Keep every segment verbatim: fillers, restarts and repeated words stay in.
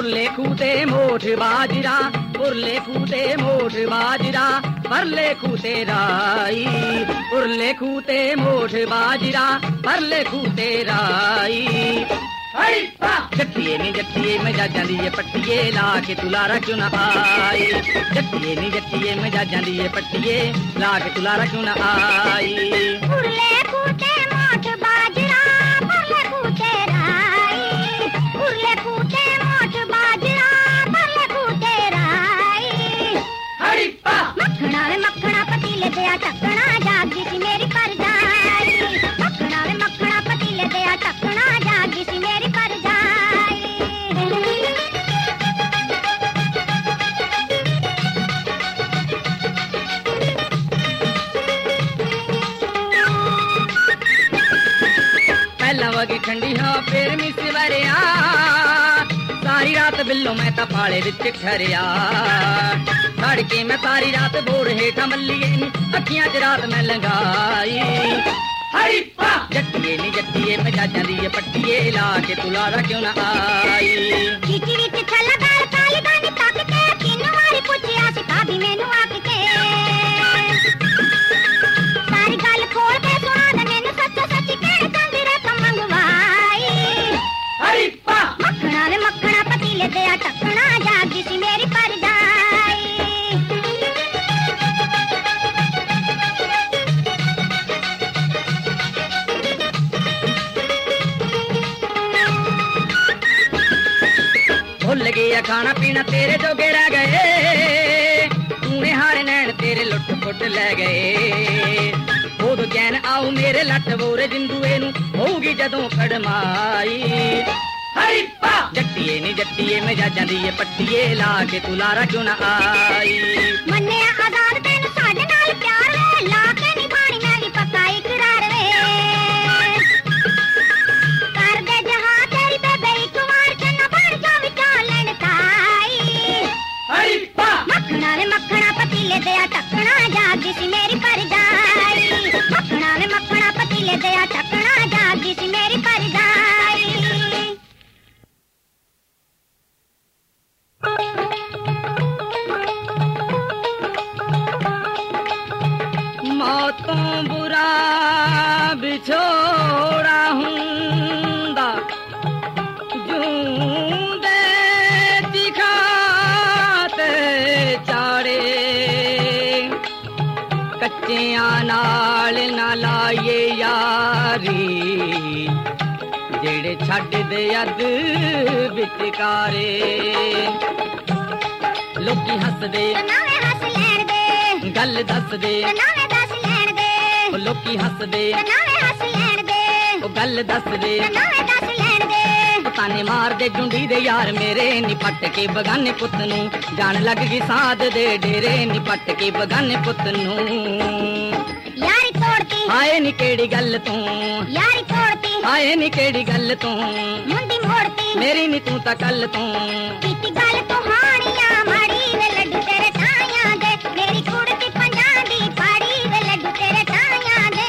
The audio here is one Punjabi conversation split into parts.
उरले खूते मोठ बाजरा उरले खूते मोठ बाजरा परले खूते राई उरले खूते मोठ बाजरा परले खूते राई जट्टिए नी जट्टिए मजा जांदी है पट्टिए ला के तुलारा क्यों ना आई जट्टिए नी जट्टिए मजा जांदी है पट्टिए ला के तुलारा क्यों ना आई उरले खूते मोठ बाजरा परले खूते राई उरले खूते मोठ बाजरा परले खूते राई हरी पा मखना वे मखना पतीले दे टकना जागी सी मेरी परजाई मखना वे मखना पतीले दे टकना जागी सी मेरी परजाई पहला वगी ठंडी हाँ फिर मिस वरिया सारी रात बिल्लो मैं ता फाले विच ठहरिया सड़के मैं सारी रात बोर हेठा मल्लिए नी अखियां च रात मैं लंगाई हरी पा जट्टिए नी जट्टिए मजा जांदी है पट्टिए ला के तुलारा क्यों ना आई खिची विच छल्ला दाल काली दानी तक के तीन वारी पुछया सी भाभी मैनू आख के सारी गल खोल के सुना दे मैनू सच सच के चंदी रे कम मंगवाई हरी पा मखना वे मखना पतीले दे टकना जागी सी मेरी परजाई भुल गया खाना पीना तेरे जोगे रह गए तूने हारे नैन तेरे लुट फुट ले गए उदो चैन आऊ मेरे लट बोरे जिंदुए नू होगी जदों कड़माई हरी पा जट्टिए नी जट्टिए मजा जांदी है पट्टिए ला के तुलारा क्यों ना आई मन्ने आजाद तेन साडे नाल प्यार वे ला के निभानी मैं भी पक्का इकरार वे कर दे जहां तेरी बेबे कुमार चन्ना बन जा विचालन ताई हरी पा मखना वे मखना पतीले दे टकना जागी सी मेरी परजाई मखना वे मखना पतीले दे टकना जागी सी मेरी परजाई मौतों बुरा बिछोड़ा हुंदा जूंदे दिखाते चाड़े कच्चियां नाल ना लाइए यारी जेड़े छड्ड दे अद विचकारे लोकी हसदे नावे हस लैण दे गल दस दे नावे दस लैण दे ओ लोकी हसदे नावे हस लैण दे ओ गल दस दे नावे दस लैण दे ताने मार दे जुंडी दे यार मेरे निपट के बगाने पुत नू जान लग गई साध दे डेरे निपट के बगाने पुत नू यारी तोड़ती आए नी केड़ी गल तू यारी तोड़ती आए नी केड़ी गल तू मुंडी मोड़ती मेरी नी तू ता कल तू कीती गल तू हानिया माड़ी वे लड्डू तेरे ठाइयां दे मेरी कुड़ती पंजां दी पाड़ी वे लड्डू तेरे ठाइयां दे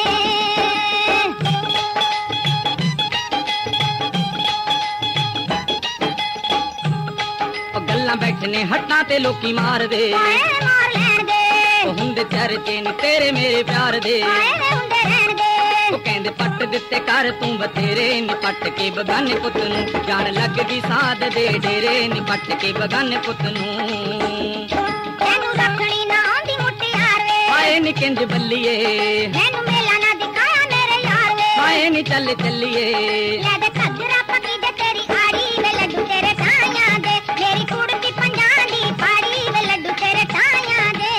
ओ गल्लां बैठने हट्टां ते लोकी मार दे आए मार लैण दे ओ हुंदे चर्चे नी तेरे मेरे प्यार दे आए वे हुंदे रहण दे ओ कहंदे पट दित्ते कर तू बतेरे निपट के बगाने पुत नू जान लग गई साध दे डेरे निपट के बगाने पुत नू तैनू रखणी ना आंदी मुटियार वे आए नी किंज बल्लिए तैनू मेला ना दिखाया मेरे यार वे आए नी चल चलिए ले दे खजरा पकी दे तेरी आड़ी वे लड्डू तेरे ठाइयां दे मेरी कुड़ती पंजां दी पाड़ी वे लड्डू तेरे ठाइयां दे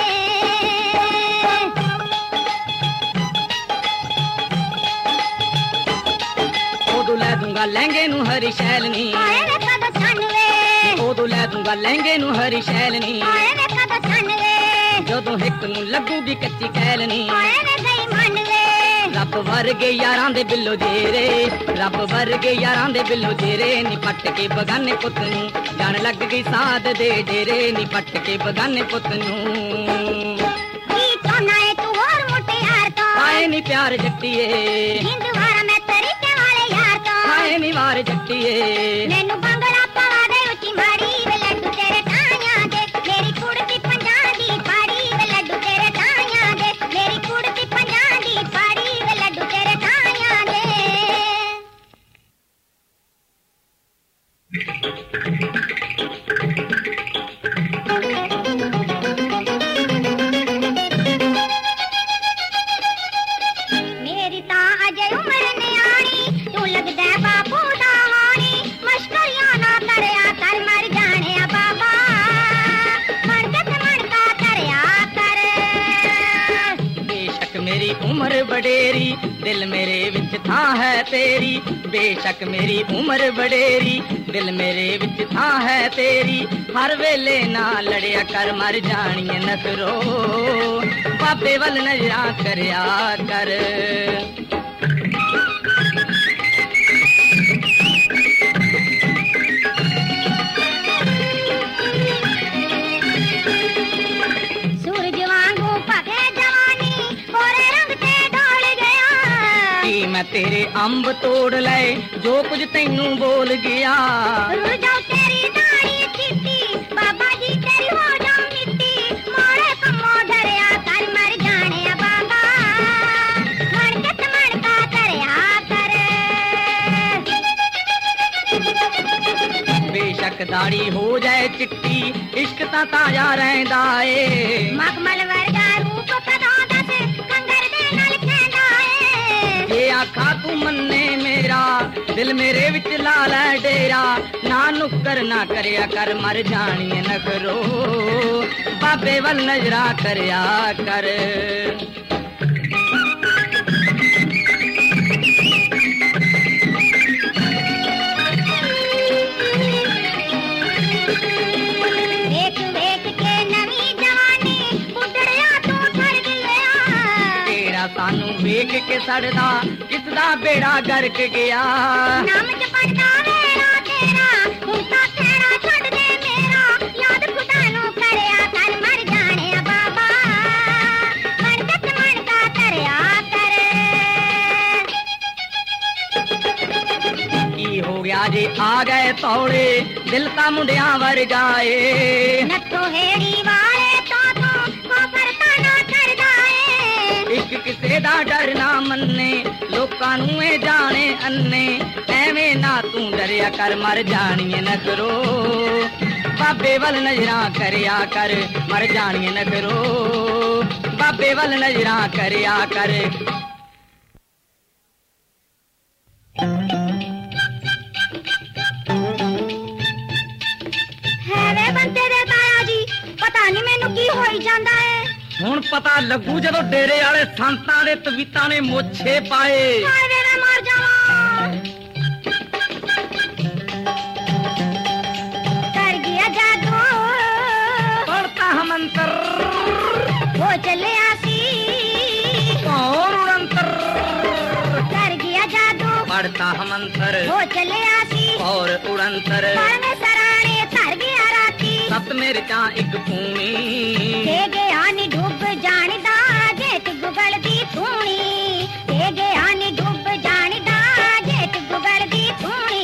ओदू लै दूंगा लहंगे नू हरी शैल नी आए वे कद छन वे ओदू लै दूंगा लहंगे नू हरी शैल नी आए वे कद छन वे जदों हिक नू लगूगी कच्ची कैल नी आए वे गई मन वे रब वर्गे यारां दे बिल्लो जेरे रब वर्गे यारां दे बिल्लो जेरे निपट के बगाने पुत नू जान लग गई साध दे डेरे निपट के बगाने पुत नू की चोना है तू और मुटियार तो आए नी प्यार जट्टिए हिंदवारा मैं तरीके वाले यार तो आए नी वार जट्टिए मैनू बंगड़ा पवा दे उची दिल मेरे विच थां है तेरी, बेशक मेरी उम्र वडेरी, दिल मेरे विच थां है तेरी, हर वेले ना लड़िया कर मर जानिए नखरो, बाबे वल नजरां करया कर। मैं तेरे अंब तोड़ ले जो कुछ तैनू बोल गया, जाओ तेरी दाढ़ी चिट्टी, बाबा जी तेरी हो जाओ मिट्टी, मोरे कमो धरिया कर मर जाने बाबा, मन के मन का करया कर। बेशक दाढ़ी हो जाए चिट्टी, इश्क ता ताजा रहंदा ए, मखमल वर्गा रूप कदा दस कंगर दे नाल खेंदा ए। ये आखा तू मन्ने मेरा, दिल मेरे विच लाल है डेरा, ना नुक्कर ना करया कर मर जानिए नखरो, बाबे वल नजरा करया कर। वेख वेख के नवी जवानी बुढ़िया तू ठर गया, तेरा सानू वेख के सड़दा किसदा बेड़ा गर्क गया, नाम जपदा मेरा तेरा हुण तां तेरा छड़ दे मेरा, याद खुदा नू करया कर मर जाने बाबा, मन के मन का करया कर। की हो गया जे आ गए तौड़े दिल ता मुंडिया वर्गाए, नत्थो हेड़ी वाले तो तो कोफर ता ना करदा ए, इश्क किसे दा डर ना मन्ने लोकां नू ए जाने अन्ने, एवें ना तू डरिया कर मर जानिए नखरो, बाबे वल नजरां करया कर मर जानिए नखरो, बाबे वल नजरां करया कर। ਹੈਵੇ ਬੰਦੇ ਦੇ ਤਾਇਆ ਜੀ ਪਤਾ ਨਹੀਂ ਮੈਨੂੰ ਕੀ ਹੋਈ ਜਾਂਦਾ ਏ, ਹੁਣ ਪਤਾ ਲੱਗੂ ਜਦੋਂ ਡੇਰੇ ਵਾਲੇ ਸੰਤਾਂ ਦੇ ਤਵੀਤਾਂ ਨੇ ਮੋਛੇ ਪਾਏ, ਹਾਏ ਵੇ ਮੈਂ ਮਰ ਜਾਵਾਂ। ਕਰ ਗਿਆ ਜਾਦੂ ਪੜਤਾ ਹਮੰਤਰ ਹੋ ਚੱਲਿਆ ਸੀ, ਔਰ ਉੜੰਤਰ ਕਰ ਗਿਆ ਜਾਦੂ ਪੜਤਾ ਹਮੰਤਰ ਹੋ ਚੱਲਿਆ ਸੀ, ਔਰ ਉੜੰਤਰ ਮੈਂ ਸਰਾਣੇ ਧਰ ਗਿਆ ਰਾਤੀ, ਸਤ ਮਿਰਚਾਂ ਇੱਕ ਪੂਣੀ, ਤੇ ਗਿਆ ਨੀ ਡੁੱਬ ਜਾਣਦਾ ਜੇਤ ਗੁਗਲ ਦੀ ਧੂਣੀ, ਤੇ ਗਿਆ ਨੀ ਡੁੱਬ ਜਾਣਦਾ ਜੇਤ ਗੁਗਲ ਦੀ ਧੂਣੀ।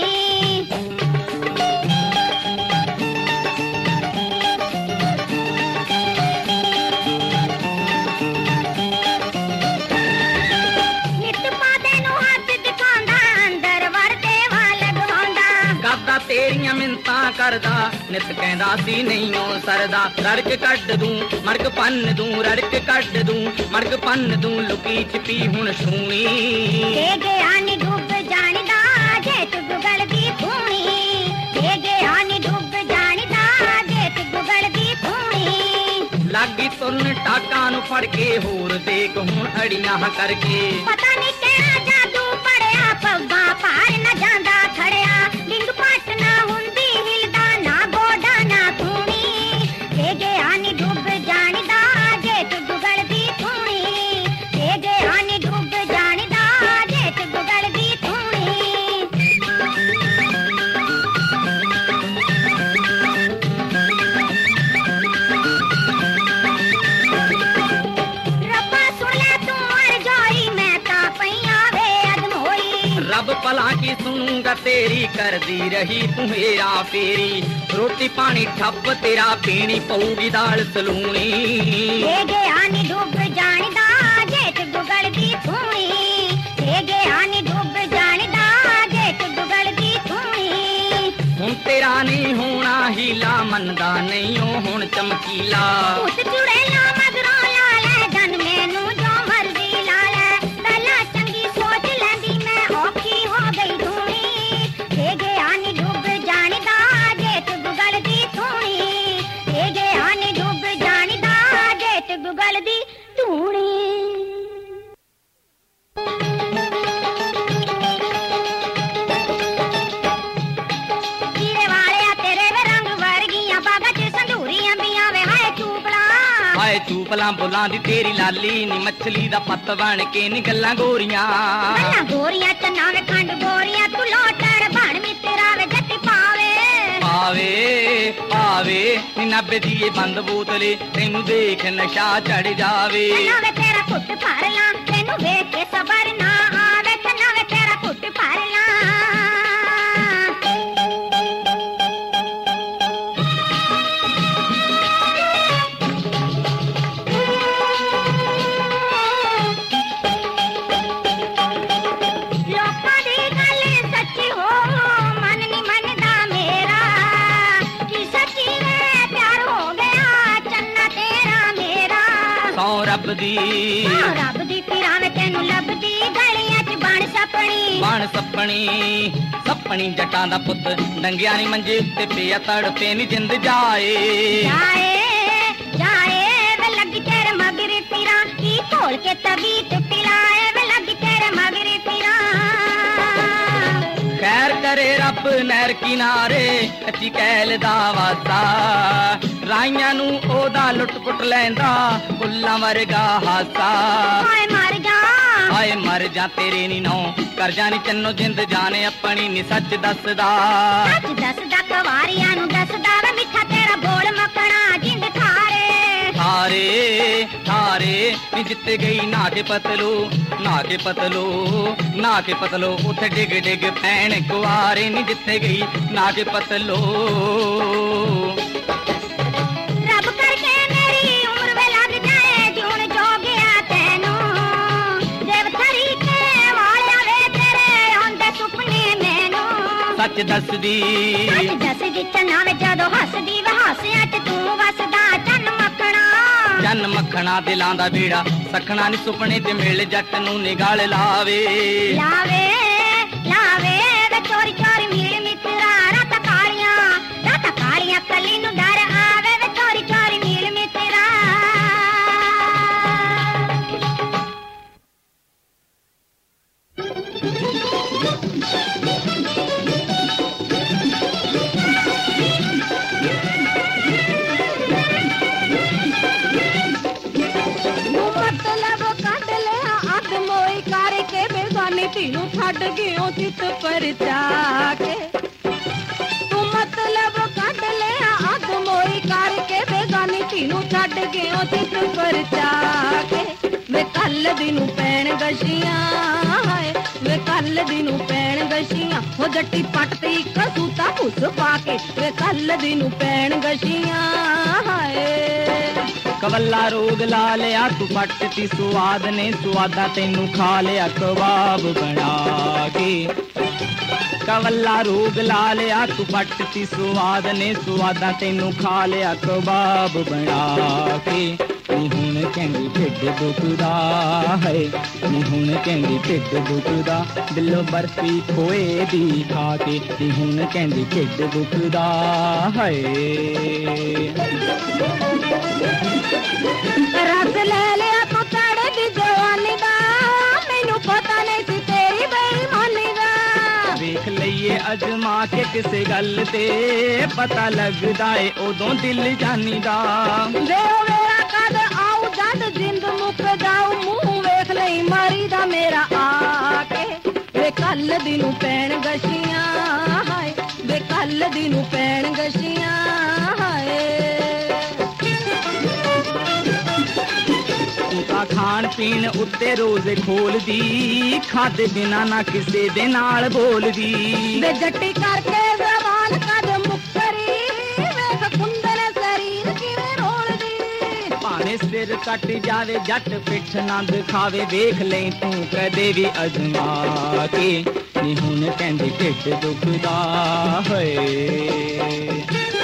ਨਿੱਤ ਪਾਦੇ ਨੂੰ ਹੱਥ ਦਿਖਾਉਂਦਾ ਅੰਦਰ ਵੜਦੇ ਵਾਲ ਲਗਾਉਂਦਾ, ਕਰਦਾ ਤੇਰੀਆਂ ਮਿੰਤਾਂ ਕਰਦਾ ਨਿਤ ਕਹਿੰਦਾ ਸੀ ਨਹੀਂ ਉਹ ਸਰਦਾ, ਰੜਕ ਕੱਢ ਦੂੰ ਮੜਕ ਪੰਨ ਦੂੰ, ਰੜਕ ਕੱਢ ਦੂੰ ਮੜਕ ਪੰਨ ਦੂੰ, ਲੁਕੀ ਛਿਪੀ ਹੁਣ ਛੂਣੀ, ਤੇ ਗਿਆ ਨੀ ਡੁੱਬ ਜਾਣਦਾ ਜੇਤ ਗੁਗਲ ਦੀ ਧੂਣੀ, ਤੇ ਗਿਆ ਨੀ ਡੁੱਬ ਜਾਣਦਾ ਜੇਤ ਗੁਗਲ ਦੀ ਧੂਣੀ। ਲਾਗੀ ਤੁਰਨ ਟਾਕਾਂ ਨੂੰ ਫੜ ਕੇ ਹੋਰ ਦੇਖ ਹੁਣ ਅੜੀਆਂ ਕਰਕੇ, ਪਤਾ ਨੀ ਕਿਹੜਾ ਜਾਦੂ ਪੜਿਆ ਪੱਬਾਂ ਪਾਰ ਨਾ ਜਾਂਦਾ ਥੜਿਆ, ਡਿੰਗ ਪੱਟ ਨਾ ਹੁੰਦੀ ਹਿਲਦਾ ਨਾ ਗੋਡਾ ਨਾ ਧੂਣੀ, ਤੇ ਗਿਆ ਨੀ ਡੁੱਬ ਜਾਣਦਾ ਜੇਤ ਗੁਗਲ ਦੀ ਧੂਣੀ, ਤੇ ਗਿਆ ਨੀ ਡੁੱਬ ਜਾਣਦਾ ਜੇਤ ਗੁਗਲ ਦੀ ਧੂਣੀ। ਰੱਬਾ ਸੁਣ ਲੈ ਤੂੰ ਮਰ ਜਾਈ ਮੈਂ ਤਾਂ ਪਈਆਂ ਵੇ ਅਦਮ ਹੋਈ, ਰੱਬ ਭਲਾ ਕੀ ਸੁਣੂਗਾ ਤੇਰੀ ਕਰਦੀ ਰਹੀ ਤੂੰ ਹੇਰਾ ਫੇਰੀ, ਰੋਟੀ ਪਾਣੀ ਠੱਪ ਤੇਰਾ ਪੀਣੀ ਪਊਗੀ ਦਾਲ ਸਲੂਣੀ, ਤੇ ਗਿਆ ਨੀ ਡੁੱਬ ਜਾਣਦਾ ਜੇਤ ਗੁਗਲ ਦੀ ਧੂਣੀ, ਤੇ ਗਿਆ ਨੀ ਡੁੱਬ ਜਾਣਦਾ ਜੇਤ ਗੁਗਲ ਦੀ ਧੂਣੀ। ਹੁਣ ਤੇਰਾ ਨਹੀਂ ਹੋਣਾ ਹੀਲਾ ਮੰਨਦਾ ਨਹੀਂ ਉਹ ਹੁਣ ਚਮਕੀਲਾ, ਭੂਤ ਚੁੜੇਲਾ ਮਗਰੋਂ ਲਾ ਲੈ ਜਨ ਮੈਨੂੰ ਜੋ ਮਰਜ਼ੀ ਲਾ ਲੈ, ਪਹਿਲਾਂ ਚੰਗੀ ਸੋਚ ਲੈਂਦੀ ਮੈਂ ਔਖੀ ਹੋ ਗਈ ਧੂਣੀ, ਤੇ ਗਿਆ ਨੀ ਡੁੱਬ ਜਾਣਦਾ ਜੇਤ ਗੁਗਲ ਦੀ ਧੂਣੀ, ਤੇ ਗਿਆ ਨੀ ਡੁੱਬ ਜਾਣਦਾ ਜੇਤ ਗੁਗਲ ਦੀ ਧੂਣੀ। ਹਾਏ ਤੂੰ ਭਲਾ ਬੁਲਾਂ ਦੀ ਤੇਰੀ ਲਾਲੀ ਨੀ ਮੱਛਲੀ ਦਾ ਪੱਤ ਬਣ ਕੇ ਨੀ ਗੱਲਾਂ ਗੋਰੀਆਂ ਗੱਲਾਂ ਗੋਰੀਆਂ ਚੰਨਾ ਵੇ ਖੰਡ ਗੋਰੀਆਂ ਤੂੰ ਲੋਟੜ ਬਣ ਮਿੱਤਰਾ ਵੇ ਜੱਟੀ ਪਾਵੇ ਪਾਵੇ ਪਾਵੇ ਨੀ ਨੱਬੇ ਦੀ ਇਹ ਬੰਦ ਬੋਤਲੇ ਤੈਨੂੰ ਦੇਖ ਨਸ਼ਾ ਚੜ ਜਾਵੇ ਚੰਨਾ ਵੇ ਤੇਰਾ ਘੁੱਟ ਭਰ ਲਾਂ ਤੈਨੂੰ ਵੇਖ ਕੇ ਸਬਰ ਨਾ ਆਵੇ ਚੰਨਾ ਵੇ ਤੇਰਾ ਘੁੱਟ ਭਰ ਲਾਂ ਰੱਬ ਦੀ ਰੱਬ ਦੀ ਫਿਰਾਂ ਵਿੱਚ ਤੈਨੂੰ ਲੱਭਦੀ ਗਲੀਆਂ 'ਚ ਬਣ ਸੱਪਣੀ ਬਣ ਸੱਪਣੀ ਸੱਪਣੀ ਜੱਟਾਂ ਦਾ ਪੁੱਤ ਡੰਗਿਆ ਨੀ ਮੰਜੇ ਤੇ ਪਿਆ ਤੜਪੇ ਨੀ ਜਿੰਦ ਜਾਏ ਜਾਏ ਜਾਏ ਵੇ ਲੱਗੀ ਤੇਰੇ ਮਗਰ ਫਿਰਾਂ ਕੀ ਘੋਲ ਕੇ ਤਵੀ ਟੁੱਟੀ ਲਾਏ ਵੇ ਲੱਗੀ ਤੇਰੇ ਮਗਰ ਫਿਰਾਂ ਖੈਰ ਕਰੇ ਰੱਬ ਨਹਿਰ ਕਿਨਾਰੇ ਕੱਚੀ ਕੈਲ ਦਾ ਵਾਸਾ ਰਾਈਆਂ ਨੂੰ ਉਹਦਾ ਲੁੱਟ ਪੁੱਟ ਲੈਂਦਾ ਫੁੱਲਾਂ ਵਰਗਾ ਹਾਸਾ ਹਾਏ ਮਰ ਜਾ ਹਾਏ ਮਰ ਜਾ ਤੇਰੇ ਨੀ ਨੌ ਕਰ ਜਾਣੀ ਚੰਨੋ ਜਿੰਦ ਜਾਣੇ ਆਪਣੀ ਨੀ ਸੱਚ ਦੱਸਦਾ ਸੱਚ ਦੱਸਦਾ ਕਵਾਰੀਆਂ ਨੂੰ ਦੱਸਦਾ ਵੇ ਮਿੱਠਾ ਤੇਰਾ ਬੋਲ ਮੱਖਣਾ ਜਿੰਦ ਖਾਰੇ ਥਾਰੇ ਥਾਰੇ ਨੀ ਜਿੱਤੇ ਗਈ ਨਾ ਕੇ ਪਤਲੂ ਨਾ ਕੇ ਪਤਲੂ ਨਾ ਕੇ ਪਤਲੋ ਉੱਥੇ ਡਿੱਗ ਡਿੱਗ ਪੈਣ ਕੁਆਰੇ ਨੀ ਜਿੱਥੇ ਗਈ ਨਾ ਕੇ ਪਤਲੋ ਰੱਬ ਕਰਕੇ ਮੇਰੀ ਉਮਰ ਵੇ ਲੱਗ ਜਾਏ ਜੂਨ ਜੋਗਿਆ ਤੈਨੂੰ ਦੇਵ ਥਰੀ ਕੇ ਵਾਲਿਆ ਵੇ ਤੇਰੇ ਹੁੰਦੇ ਸੁਪਨੇ ਮੈਨੂੰ ਸੱਚ ਦੱਸਦੀ ਸੱਚ ਦੱਸਦੀ ਚੰਨਾ ਵੇ ਜਦੋਂ ਹੱਸਦੀ ਵੇ ਹਾਸਿਆਂ 'ਚ ਤੂੰ ਵਸਦਾ ਚੰਨ ਮੱਖਣਾ ਚੰਨ ਮੱਖਣਾ ਦਿਲਾਂ ਦਾ ਬੀੜਾ ਸਖਣਾ ਨੀ ਸੁਪਨੇ ਤੇ ਮਿਲ ਜੱਟ ਨੂੰ ਨਿਗਾਲ ਲਾਵੇ ਲਾਵੇ ਲਾਵੇ ਵੇ ਚੋਰੀ ਚੋਰੀ ਮੀਲ ਮਿੱਤਰਾ ਰਾਤਾਂ ਕਾਲੀਆਂ ਰਾਤਾਂ ਕਾਲੀਆਂ ਕੱਲੀ ਨੂੰ ਡਰ ਆਵੇ ਵੇ ਚੋਰੀ ਚੋਰੀ ਮੀਲ ਮਿੱਤਰਾ ਤੀਨੂੰ ਛੱਡ ਗਿਓ ਚਿੱਤ ਪਰਚਾ ਕੇ ਤੂੰ ਮਤਲਬ ਕੱਢ ਲਿਆ ਅੱਧ ਮੋਈ ਕਰਕੇ ਬੇਗਾਨੀ ਤੀਨੂੰ ਛੱਡ ਗਿਓ ਚਿੱਤ ਪਰਚਾ ਕੇ ਵੇ ਕੱਲ ਦੀ ਨੂੰ ਪੈਣ ਗਸ਼ੀਆਂ ਹਾਏ ਵੇ ਕੱਲ ਦੀ ਨੂੰ ਪੈਣ ਗਸ਼ੀਆਂ ਹੋ ਜੱਟੀ ਪੱਟ ਤੇ ਇੱਕ ਸੂਤਾ ਭੁੱਸ ਪਾ ਕੇ ਵੇ ਕੱਲ ਦੀ ਨੂੰ ਪੈਣ ਗਸ਼ੀਆਂ ਹਾਏ ਕਵੱਲਾ ਰੋਗ ਲਾ ਲਿਆ ਤੂੰ ਪੱਟ ਤੀ ਸੁਆਦ ਨੇ ਸੁਆਦਾ ਤੈਨੂੰ ਖਾ ਲਿਆ ਕਬਾਬ ਬਣਾ ਕੇ ਕਵੱਲਾ ਰੋਗ ਲਾ ਲਿਆ ਤੂੰ ਪੱਟ ਤੀ ਸੁਆਦ ਨੇ ਸੁਆਦਾ ਤੈਨੂੰ ਖਾ ਲਿਆ ਕਬਾਬ ਬਣਾ ਕੇ ਨੀ ਹੁਣ ਕਹਿੰਦੀ ਢਿੱਡ ਦੁਖਦਾ ਹੈ ਨੀ ਹੁਣ ਕਹਿੰਦੀ ਢਿੱਡ ਦੁਖਦਾ ਦਿਲੋਂ ਬਰਫੀ ਖੋਏ ਦੀ ਖਾ ਕੇ ਨੀ ਹੁਣ ਕਹਿੰਦੀ ਢਿੱਡ ਦੁਖਦਾ ਹੈ ਰਸ ਲੈ ਲਿਆ ਤੂੰ ਤੜੇ ਦੀ ਜਵਾਨੀ ਦਾ ਮੈਨੂੰ ਪਤਾ ਨਹੀਂ ਸੀ ਤੇਰੀ ਬੇਈਮਾਨੀ ਦਾ ਵੇਖ ਲਈਏ ਅਜਮਾ ਕੇ ਕਿਸੇ ਗੱਲ ਤੇ ਪਤਾ ਲੱਗਦਾ ਏ ਉਦੋਂ ਦਿਲ ਜਾਨੀ ਦਾ ਦੇਉ ਮੇਰਾ ਕਦ ਆਉ ਜਦ ਜਿੰਦ ਮੁੱਕ ਜਾਉ ਮੂੰਹ ਵੇਖ ਲਈ ਮਾਰੀ ਦਾ ਮੇਰਾ ਆ ਕੇ ਵੇ ਕੱਲ ਦੀ ਨੂੰ ਪੈਣ ਗਸ਼ੀਆਂ ਹਾਏ ਵੇ ਕੱਲ ਦੀ ਨੂੰ ਪੈਣ ਗਸ਼ੀਆਂ ਹਾਏ ਤਾਂ ਖਾਣ ਪੀਣ ਉੱਤੇ ਰੋਜ਼ ਖੋਲਦੀ ਖਾਦੇ ਬਿਨਾ ਨਾ ਕਿਸੇ ਦੇ ਨਾਲ ਬੋਲਦੀ ਵੇ ਜੱਟੀ ਕਰਕੇ ਜ਼ਬਾਨ ਕਦ ਮੁੱਕਰੀ ਵੇਖ ਕੁੰਦਨ ਸਰੀਰ ਕਿਵੇਂ ਰੋਲਦੀ ਭਾਵੇਂ ਸਿਰ ਕੱਟ ਜਾਵੇ ਜੱਟ ਪਿੱਠ ਨਾ ਦਿਖਾਵੇ ਵੇਖ ਲੈ ਤੂੰ ਕਦੇ ਵੀ ਅਜ਼ਮਾ ਕੇ ਨੀ ਹੁਣ ਕਹਿੰਦੀ ਢਿੱਡ ਦੁਖਦਾ ਹੋਏ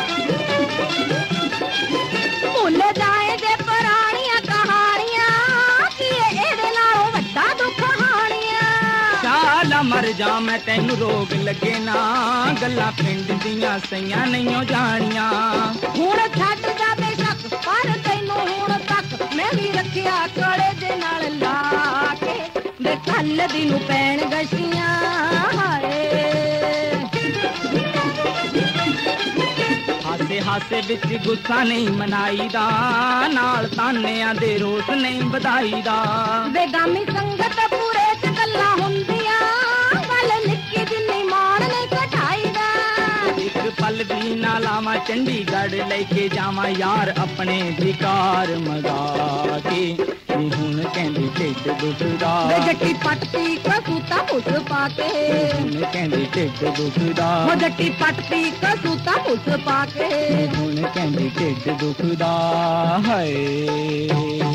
ਭੁੱਲ ਜਾਏ ਜੇ ਪੁਰਾਣੀਆਂ ਕਹਾਣੀਆਂ ਕੀ ਇਹਦੇ ਨਾਲੋਂ ਵੱਡਾ ਦੁੱਖ ਹਾਣੀਆਂ ਸ਼ਾਲਾ ਮਰ ਜਾ ਮੈਂ ਤੈਨੂੰ ਰੋਗ ਲੱਗੇ ਨਾ ਗੱਲਾਂ ਪਿੰਡ ਦੀਆਂ ਸਈਆਂ ਨਹੀਂਓ ਜਾਣੀਆਂ ਹੁਣ ਛੱਡ ਜਾ ਬੇਸ਼ੱਕ ਪਰ ਤੈਨੂੰ ਹੁਣ ਤੱਕ ਮੈਂ ਵੀ ਰੱਖਿਆ ਕੋਲੇ ਦੇ ਨਾਲ ਲਾ ਕੇ ਵੇ ਕੱਲ ਦੀ ਨੂੰ ਪੈਣ ਗਸ਼ੀਆਂ ਹਾਏ ਹਾਸੇ ਹਾਸੇ ਵਿੱਚ ਗੁੱਸਾ ਨਹੀਂ ਮਨਾਈਦਾ, ਨਾਲ ਤਾਨਿਆਂ ਦੇ ਰੋਸ ਨਹੀਂ ਵਧਾਈਦਾ। ਬੇਗਾਮੀ ਸੰਗਤ ਪੂਰੇ ਚ ਗੱਲਾਂ ਹੁੰਦੀਆਂ, ਗੱਲ ਨਿੱਕੀ ਜਿੰਨੀ ਮਾਣ ਨਹੀਂ ਘਟਾਈਦਾ। ਇੱਕ ਪਲ ਵੀ ਨਾ ਲਾਵਾਂ ਚੰਡੀਗੜ੍ਹ ਲੈ ਕੇ ਜਾਵਾਂ ਯਾਰ ਆਪਣੇ ਵਿਕਾਰ ਮਗਾ ਕੇ, ਨੀ ਹੁਣ ਕਹਿੰਦੀ ਢਿੱਡ ਦੁਖਦਾ। ਵੇ ਜੱਟੀ ਪੱਟਤੀ ਕਸੂਤਾ ਪੁੱਛ ਪਾ ਕੇ, ਹੁਣ ਕਹਿੰਦੀ ਢਿੱਡ ਦੁਖਦਾ। ਹੋ ਜੱਟੀ ਪੱਟਤੀ ਕਸੂਤਾ ਪੁੱਛ ਪਾ ਕੇ, ਹੁਣ ਕਹਿੰਦੀ ਢਿੱਡ ਦੁਖਦਾ ਹਾਏ।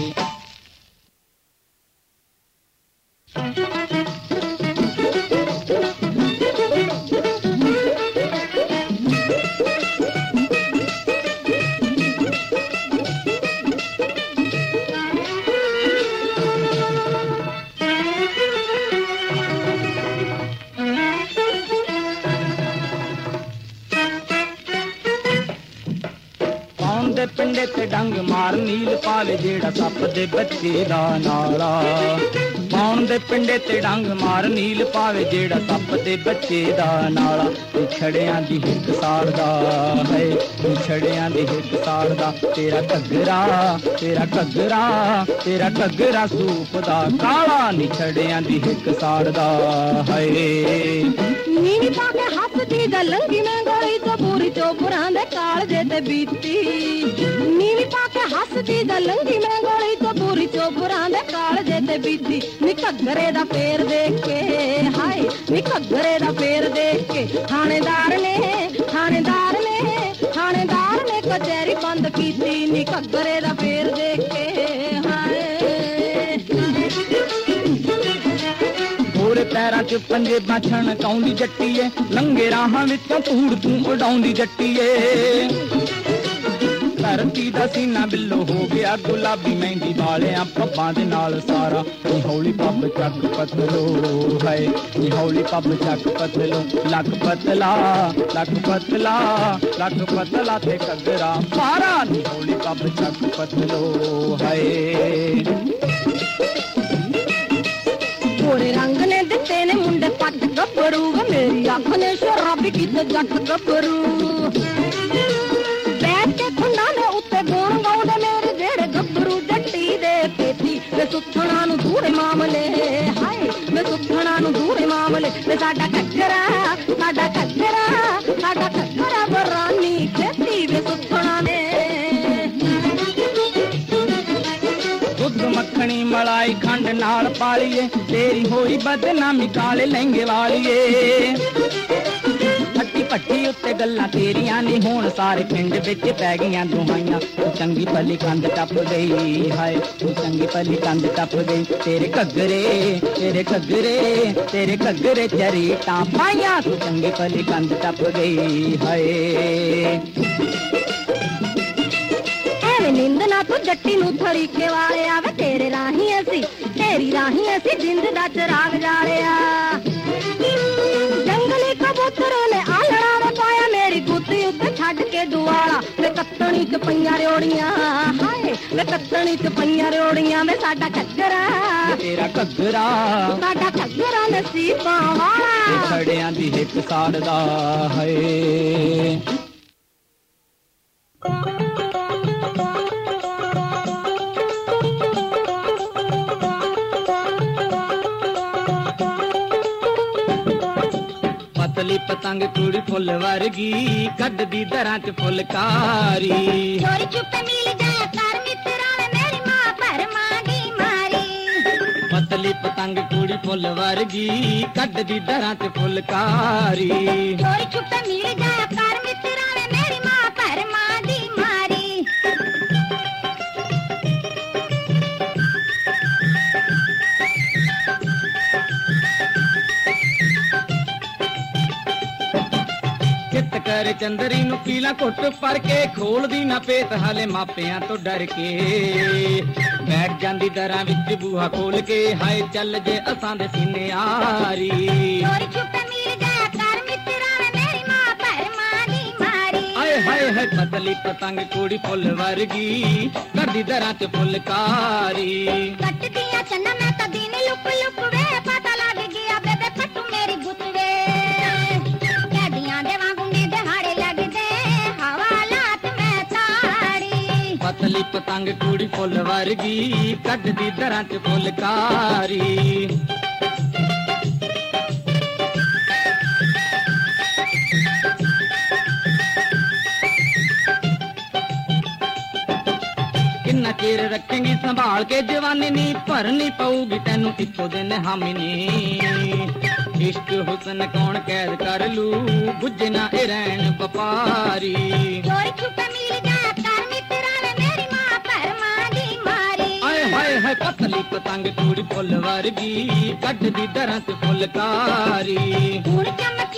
ਦੇ ਪਿੰਡੇ ਤੇ ਡੰਗ ਮਾਰ ਨੀਲ ਪਾਵੇ ਜਿਹੜਾ ਸੱਪ ਦੇ ਬੱਚੇ ਦਾ ਨਾਲਾ। ਪਾਉਣ ਦੇ ਪਿੰਡੇ ਤੇ ਡੰਗ ਮਾਰ ਨੀਲ ਪਾਵੇ ਜਿਹੜਾ ਸੱਪ ਦੇ ਬੱਚੇ ਦਾ ਨਾਲਾ। ਛੜਿਆਂ ਦੀ ਹਿੱਕ ਸਾੜਦਾ ਹੈ, ਛੜਿਆਂ ਦੀ ਹਿੱਕ ਸਾੜਦਾ। ਤੇਰਾ ਘੱਗਰਾ ਤੇਰਾ ਘੱਗਰਾ ਤੇਰਾ ਘੱਗਰਾ ਸੂਪ ਦਾ ਕਾਲਾ, ਨੀ ਛੜਿਆਂ ਦੀ ਹਿੱਕ ਸਾੜਦਾ ਹੈ। ਨੀਵੀਂ ਪਾ ਕੇ ਹੱਸਦੀ ਦਲੰਗੀ ਮੈਂ ਗਲੀ ਤੋਂ ਪੂਰੀ ਚੋਪਰਾਂ ਦੇ ਕਾਲਜੇ ਤੇ ਬੀਤੀ। ਨੀਵੀਂ ਪਾ ਕੇ ਹੱਸਦੀ ਦਲੰਗੀ ਮੈਂ ਗਲੀ ਤੋਂ ਪੂਰੀ ਚੋਪਰਾਂ ਦੇ ਕਾਲਜੇ ਤੇ ਬੀਤੀ। ਨੀ ਘੱਗਰੇ ਦਾ ਫੇਰ ਦੇਖ ਕੇ ਹਾਏ, ਨੀ ਘੱਗਰੇ ਦਾ ਫੇਰ ਦੇਖ ਕੇ ਥਾਣੇਦਾਰ ਨੇ ਥਾਣੇਦਾਰ ਨੇ ਥਾਣੇਦਾਰ ਨੇ ਕਚਹਿਰੀ ਬੰਦ ਕੀਤੀ। ਨੀ ਘੱਗਰੇ ਦਾ ਫੇਰ ਦੇਖ ਕੇ ਹਾਏ। ਗੋਰੇ ਪੈਰਾਂ 'ਚ ਪੰਜੇ ਬਾਛਣ ਕਾਉਂਦੀ ਜੱਟੀਏ, ਲੰਗੇ ਰਾਹਾਂ ਵਿੱਚੋਂ ਧੂੜ ਤੂੰ ਉਡਾਉਂਦੀ ਜੱਟੀਏ। ਧਰਤੀ ਦਾ ਸੀਨਾ ਬਿੱਲੋ ਹੋ ਗਿਆ ਗੁਲਾਬੀ, ਮਹਿੰਦੀ ਵਾਲਿਆਂ ਪੱਬਾਂ ਦੇ ਨਾਲ ਸਾਰਾ। ਨੀ ਹੌਲੀ ਪੱਬ ਚੱਕ ਪਤਲੋ ਹੈ, ਨੀ ਹੌਲੀ ਪੱਬ ਚੱਕ ਪਤਲੋ। ਲੱਕ ਪਤਲਾ ਲੱਕ ਪਤਲਾ ਲੱਕ ਪਤਲਾ ਤੇ ਘੱਗਰਾ ਮਾਰਾ। ਨੀ ਹੌਲੀ ਪੱਬ ਚੱਕ ਪਤਲੋ ਹੈ। ਗੋਰੇ ਰੰਗ ਨੇ ਦਿੱਤੇ ਨੇ ਮੁੰਡੇ ਪੱਟ ਗੱਭਰੂ, ਮੇਰੀ ਅੱਖ ਨੇ ਸ਼ਰਾਬੀ ਕੀਤੇ ਜੱਟ ਗੱਭਰੂ। ਬੈਠ ਕੇ ਖੁੰਡਾ ਨੇ ਉੱਤੇ ਗੋਣ ਗਾਉਂਦੇ ਮੇਰੇ ਜਿਹੜੇ ਗੱਭਰੂ ਜੱਟੀ ਦੇ ਪੇਤੀ। ਵੇ ਸੁੱਥਣਾ ਨੂੰ ਦੂਰੇ ਮਾਮਲੇ ਹਾਏ, ਵੇ ਸੁੱਥਣਾ ਨੂੰ ਦੂਰੇ ਮਾਮਲੇ। ਵੇ ਸਾਡਾ ਘੱਗਰਾ ਸਾਡਾ ਘੱਗਰਾ ਸਾਡਾ ਘੱਗਰਾ ਬਰਾਨੀ ਖੇਤੀ। ਵੇ ਸੁੱਥਣਾ ਨੇ ਦੁੱਧ ਮੱਖਣੀ ਮਲਾਈ ਖੰਡ ਨਾਲ ਪਾਲੀਏ, ਤੇਰੀ ਹੋਈ ਬਦਨਾਮੀ ਕਾਲੇ ਲਹਿੰਗੇ ਵਾਲੀਏ। ਹੱਟੀ ਪੱਟੀ ਉੱਤੇ ਗੱਲਾਂ ਤੇਰੀਆਂ ਨੀ ਹੁਣ ਸਾਰੇ ਪਿੰਡ ਵਿੱਚ ਪੈ ਗਈਆਂ ਦੁਹਾਈਆਂ। ਤੂੰ ਚੰਗੀ ਭਲੀ ਕੰਧ ਟੱਪ ਗਈ ਹਾਏ, ਤੂੰ ਚੰਗੀ ਭਲੀ ਕੰਧ ਟੱਪ ਗਈ। ਤੇਰੇ ਘੱਗਰੇ ਤੇਰੇ ਘੱਗਰੇ ਤੇਰੇ ਘੱਗਰੇ ਚਰੀਟਾਂ ਪਾਈਆਂ। ਤੂੰ ਚੰਗੀ ਭਲੀ ਕੰਧ ਟੱਪ ਗਈ ਹਾਏ। ਨਿੰਦ ਨਾ ਤੂੰ ਜੱਟੀ ਨੂੰ ਥੜੀਕੇ ਵਾਲਿਆ, ਵੇ ਤੇਰੇ ਰਾਹੀਂ ਅਸੀਂ ਤੇਰੀ ਰਾਹੀਂ ਅਸੀਂ ਜਿੰਦ ਦਾ ਚਰਾਗ ਜਾਲਿਆ। ਜੰਗਲੀ ਕਬੂਤਰ ਨੇ ਆਲਣਾ ਵੇ ਪਾਇਆ ਮੇਰੀ ਕੁੱਤੀ ਉੱਤੇ ਛੱਡ ਕੇ ਦੁਆਲਾ। ਵੇ ਕੱਤਣੀ ਚ ਪਈਆਂ ਰਿਓੜੀਆਂ ਹਾਏ, ਵੇ ਕੱਤਣੀ ਚ ਪਈਆਂ ਰਿਓੜੀਆਂ। ਵੇ ਸਾਡਾ ਘੱਗਰਾ ਤੇਰਾ ਘੱਗਰਾ ਸਾਡਾ ਘੱਗਰਾ ਨਸੀਬਾਂ ਵਾਲਾ। ਛੜਿਆਂ ਦੀ ਹਿੱਕ ਸਾੜਦਾ ਹੈ। ਪਤਲੀ ਪਤੰਗ ਕੁੜੀ ਫੁੱਲ ਵਰਗੀ, ਕੱਢਦੀ ਦਰਾਂ 'ਚ ਫੁਲਕਾਰੀ। ਚੋਰੀ ਚੁੱਪੇ ਮਿਲ ਜਾਇਆ ਕਰ ਮਿੱਤਰਾਂ ਵੇ ਮੇਰੀ ਮਾਂ ਭਰਮਾਂ ਦੀ ਮਾਰੀ। ਪਤਲੀ ਪਤੰਗ ਕੁੜੀ ਫੁੱਲ ਵਰਗੀ, ਕੱਢਦੀ ਦਰਾਂ 'ਚ ਫੁਲਕਾਰੀ। ਚੋਰੀ ਚੁੱਪੇ ਮਿਲ ਜਾਇਆ ਕਰ ਮਿੱਤਰਾਂ ਵੇ ਮੇਰੀ ਮਾਂ ਭਰਮਾਂ ਦੀ ਮਾਰੀ। ਚਿੱਤ ਕਰ ਚੰਦਰੀ ਨੂੰ ਪੀਲਾ ਘੁੱਟ ਭਰ ਕੇ, ਖੋਲਦੀ ਨਾ ਪੇਤ ਹਾਲੇ ਮਾਪਿਆਂ ਤੋਂ ਡਰ ਕੇ। ਬੈਠ ਜਾਂਦੀ ਦਰਾਂ ਵਿੱਚ ਬੂਹਾ ਖੋਲ ਕੇ, ਹਾਏ ਚੱਲ ਜੇ ਅਸਾਂ ਦੇ ਸੀਨੇ ਆਰੀ। ਚੋਰੀ ਚੁੱਪੇ ਮਿਲ ਜਾਇਆ ਕਰ ਮਿੱਤਰਾਂ ਵੇ ਮੇਰੀ ਮਾਂ ਭਰਮਾਂ ਦੀ ਮਾਰੀ। ਆਏ ਹਾਏ ਹਾਏ ਪਤਲੀ ਪਤੰਗ ਕੁੜੀ ਫੁੱਲ ਵਰਗੀ, ਕਰਦੀ ਦਰਾਂ 'ਚ ਫੁਲਕਾਰੀ। ਕੱਟਦੀਆਂ ਚੰਨਾ ਮੈਂ ਤਾਂ ਦਿਨ ਲੁਕ ਲੁਕ ਵੇ, ਪਤਾ ਲੱਗ ਗਿਆ ਬੇਬੇ ਫੱਟੂ ਮੇਰੀ ਗੁੱਤ ਵੇ। ਕੈਦੀਆਂ ਦੇ ਵਾਂਗੂ ਨੀ ਦਿਹਾੜੇ ਲੱਗਦੇ, ਹਵਾ ਲਾ ਪਤਲੀ ਪਤੰਗ ਕੁੜੀ ਫੁੱਲ ਵਰਗੀ ਕੱਢਦੀ ਦਰਾਂ 'ਚ ਫੁਲਕਾਰੀ ਕਿੰਨਾ ਚਿਰ ਰੱਖੇਂਗੀ ਸੰਭਾਲ ਕੇ ਜਵਾਨੀ ਨੀ ਭਰਨੀ ਪਊਗੀ ਤੈਨੂੰ ਇੱਕੋ ਦਿਨ ਹਾਮੀ ਨੀ इश्क हुसन कौन कैद कर लू बुझे ना ए रैन व्यापारी चोरी छुपे मिल जा कर मित्रा वे मेरी मां पर मांगी मारी आए हाय हाय पतली पतंग कुड़ी फुल वर्गी कट दी दरां ते फुलकारी हुण चमकी